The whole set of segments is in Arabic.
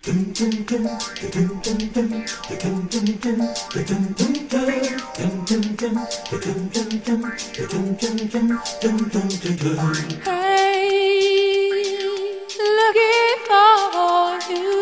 looking for you.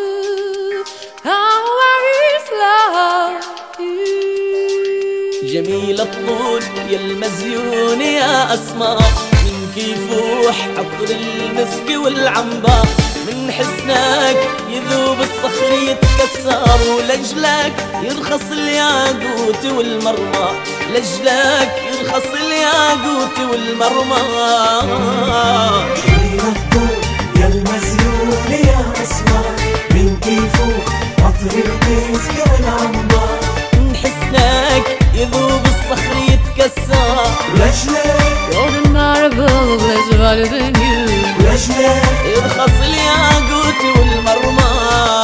Always love you. جميل الطول يا المزيون يا أسماء، من كيفوح عطر المسك والعنبر، من حسنك يذوب الصخر يتكسر، ولجلك يرخص الياقوت والمرمى، لجلك يرخص الياقوت والمرمى. جميل الطول يا المزيون يا أسماء، من كيفوح عطر المسك والعنبر، من حسنك يذوب الصخر يتكسر، ولجلك You're the marble that's better than you. ولجلك يرخص الياقوت والمرمى.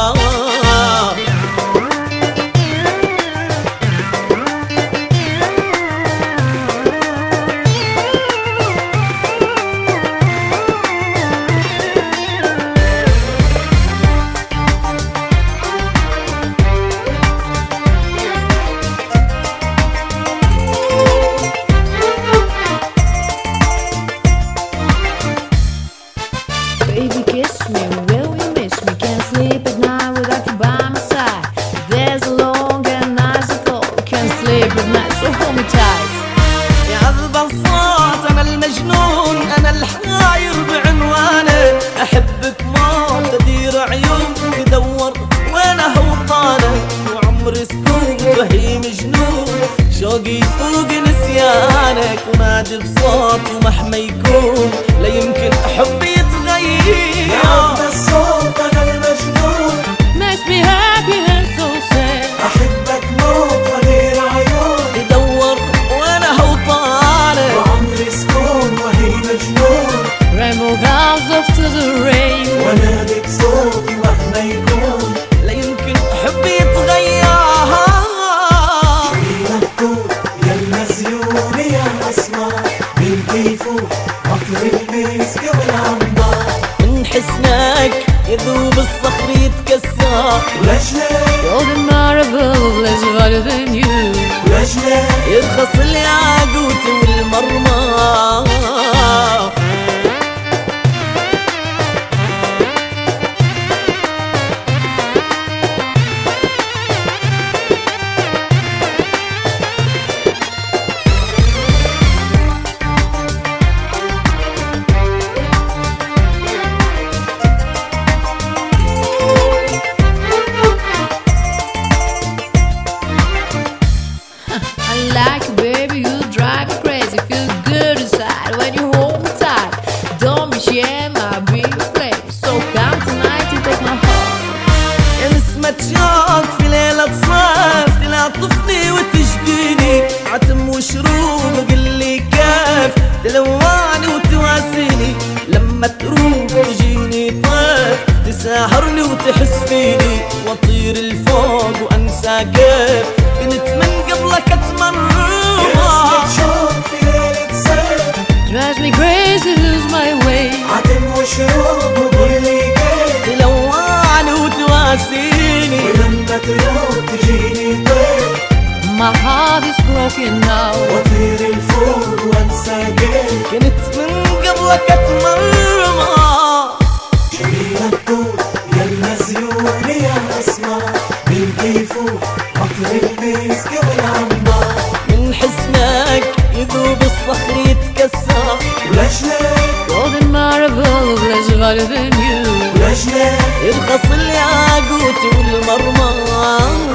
Baby, kiss me, will you miss me? Can't sleep at night without you by my side. There's a long and nice thought. Can't sleep at night, so hold me tight. يا عذب الصوت أنا المجنون، أنا الحاير بعنوانك، أحبك موت تدير عيون تدور وين هوطانك، وعمري سكوت وهي مجنون، شوقي يفوق نسيانك، ونادي بصوت ومهما يكون لا يمكن حبي يتغير. يا عذب الصوت أنا المجنون، Makes me happy and so sad. أحبك موت غدير عيون، تدور وين هوطانك، وعمري سكون وهي مجنون، Rainbow comes after the rain. ونادي بصوتي مهما يكون لا يمكن حبي يتغير. جميل الطول يا المزيون يا أسماء، من كيفوح عطر المسك والعنبر، من حسنك يذوب الصخر يتكسر، ولجلك You're the marble that's better than you. ولجلك يرخص الياقوت والمرمى. I like you, baby, you drive me crazy. Feel good inside when you hold me tight. Don't be shy, my big flame. So come tonight and take my heart. يا نسمة شوق في ليلة صيف تلاطفني وتشقيني، عتم وشروق قلي كيف تلواني وتواسيني، لما تروق تجيني طيف تساهرني وتحس فيني، واطير الفوق وانسى كيف كنت من قبلك اتمرر. يسمع شوق في ليلة صيف، Drives me crazy, lose my way. عتم وشروق وقول لي كيف، تلواني وتواسيني، ولما تروح تجيني طير، My heart is broken now. واطير الفوق وانسى كيف. كنت من قبلك اتمرر. جميل الطول يا المزيون يا أسماء، من كيفوح عطر المسك والعنبر، من حسنك يذوب الصخر يتكسر، ولجلك You're the marble that's better than you. ولجلك يرخص الياقوت والمرمى.